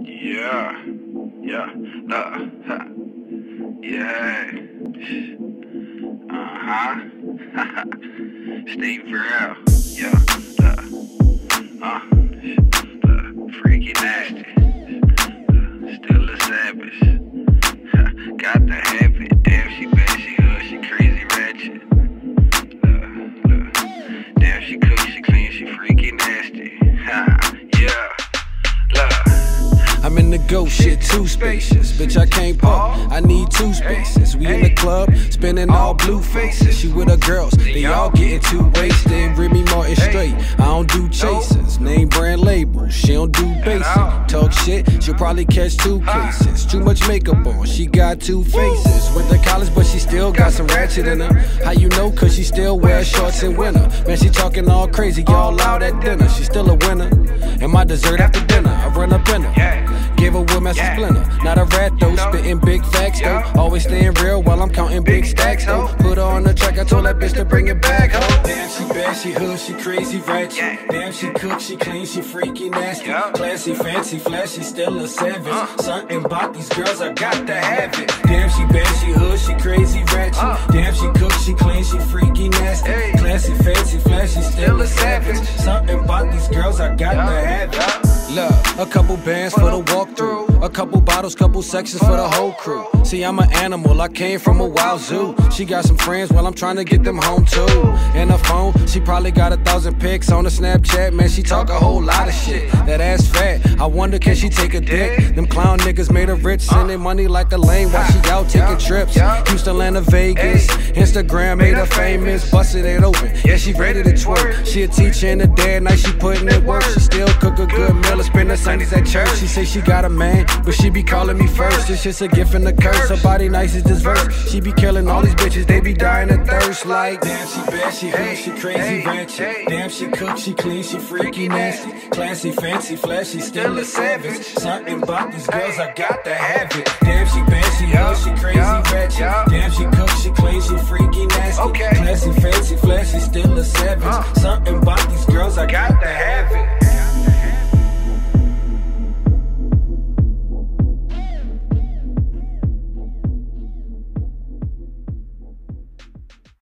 Yeah, yeah, yeah, Steve Burrell, yeah, freaky nasty, still a savage, got the habit, damn she bad, she hood, she crazy ratchet, damn she cook, she clean, she freaky nasty, yeah. I'm in the ghost shit, too spacious. Bitch, I can't park, I need two spaces. We in the club, spinning all blue faces. She with her girls, they all getting too wasted. Remy Martin straight, I don't do chasers. Name brand labels, she don't do basic. Talk shit, she'll probably catch 2 cases. Too much makeup on, she got 2 faces. Went to college, but she still got some ratchet in her. How you know? Cause she still wears shorts in winter. Man, she talking all crazy, y'all loud at dinner. She still a winner, and my dessert after dinner, I run up in her. Give a woman some splinter, not a rat though, spitting big facts though. Always staying real while I'm counting big stacks though. Put her on the track, I told that bitch to bring it back home. Damn, she bad, she hood, she crazy ratchet. Damn, she cook, she clean, she freaky nasty. Classy, fancy, flashy, still a savage. Something about these girls, I got to have it. Damn, she bad, she hood, she crazy ratchet. Damn, she cook, she clean, she freaky nasty. Classy, fancy, flashy, still a savage. Something about these girls, I got to have it. Love, a couple bands for the walkthrough, a couple bottles, couple sections for the whole crew. See, I'm an animal, I came from a wild zoo. She got some friends, well, I'm trying to get them home too. And her phone, she probably got 1,000 pics on the Snapchat. Man, she talk a whole lot of shit. That ass fat, I wonder can she take a dick? Them clown niggas made her rich, sending money like a lane while she out taking trips. Houston, Atlanta, Vegas, Instagram made her famous. Busted it open, yeah, she ready to twerk. She a teacher in the day, night she putting in work. She still cook a good meal. Spend her Sundays at church. She say she got a man, but she be calling me first. It's just a gift and a curse. Her body nice as this verse. She be killing all these bitches, they be dying of thirst. Like, damn, she bad, she hood, she crazy ratchet. Damn, she cook, she clean, she freaky nasty. Classy, fancy, flashy, still a savage. Something about these girls, I got to have it. Damn, she bad, she hood, she crazy ratchet. Damn, she cook, she clean, she freaky nasty. Classy, fancy, flashy, still a savage. Something about these girls, I got